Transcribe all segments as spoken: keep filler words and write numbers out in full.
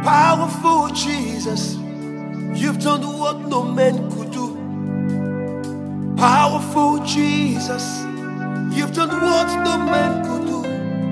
Powerful Jesus, you've done what no man could do. Powerful Jesus, you've done what no man could do.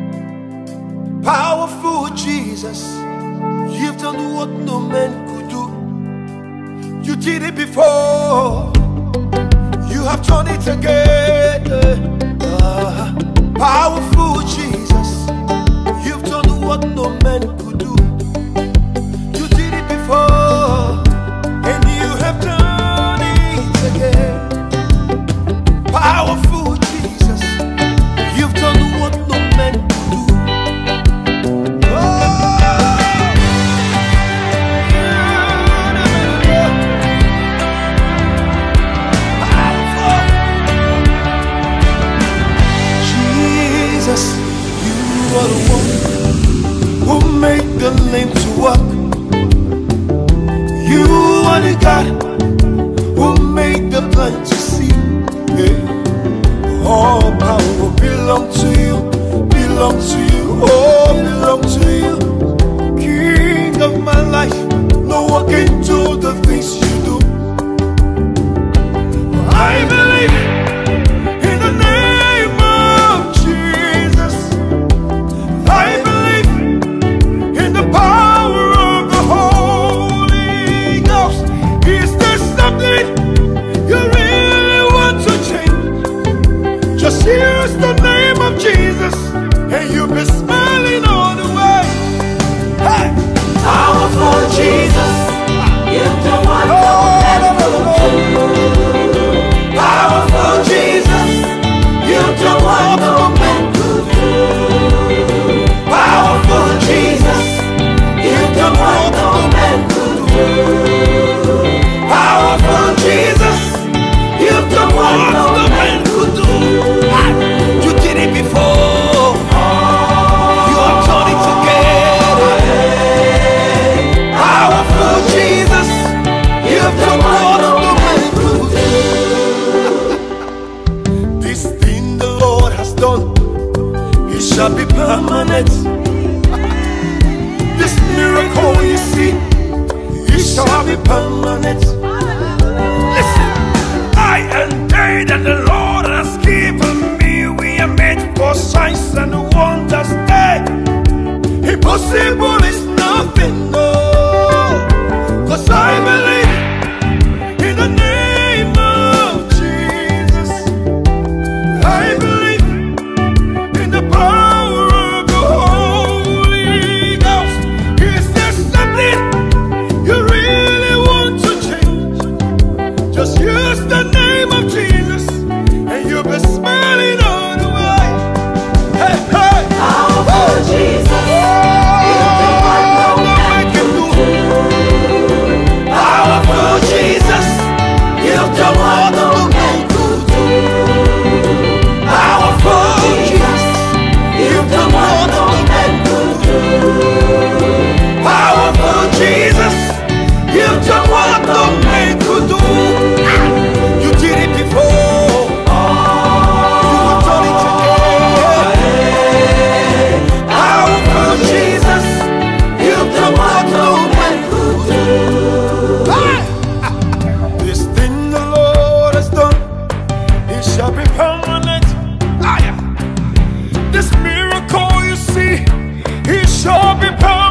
Powerful Jesus, you've done what no man could do. You did it before, you have done it again. Uh, powerful Jesus, you've done what no man could do. You did it before, and you have done it again. Powerful Jesus, you've done what no man could do. Oh, powerful Jesus, you are the one who made the lame to walk. You are the God who made the blind to see. Yeah. All power belong to you, belong to you, oh, belong to you. King of my life, no one can do the things you do. I believe in the name of Jesus. I believe in the power of the Holy Ghost. Is there something you really want to change? Just use the name of Jesus, and you'll be smiling all the way. Hey! Powerful Jesus, you've done what no man could do. Powerful Jesus, you've done what no man could do. Powerful Jesus, you've done what no man could do. Powerful Jesus, you've done what no man could do. You did it before, you have done it again. Powerful Jesus, you've done what no man could do. This thing the Lord has done, it shall be permanent. This miracle you see, it shall be permanent. Listen, I and they that the Lord has given me, we are made for signs and wonders. Hey, impossible is nothing, no. Cause I believe in the name of Jesus. I believe in the power of the Holy Ghost. Is there something you really want to change? Just use the name of Jesus, and you'll be smiling all the way. Hey, hey! Powerful Jesus, you've done what no man could do. Powerful Jesus, you've done what no man could do. Powerful Jesus, you've done what no man could do. Powerful Jesus, you've done what no man could do. You did it before, you have done it again. Powerful Jesus, you've done what no man could do. Hey! This thing the Lord has done, it shall be permanent. Ah, yeah. This miracle you see, it shall be permanent.